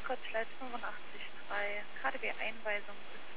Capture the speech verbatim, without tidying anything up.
Gott, ich leite fünfundachtzig drei, K D W-Einweisung des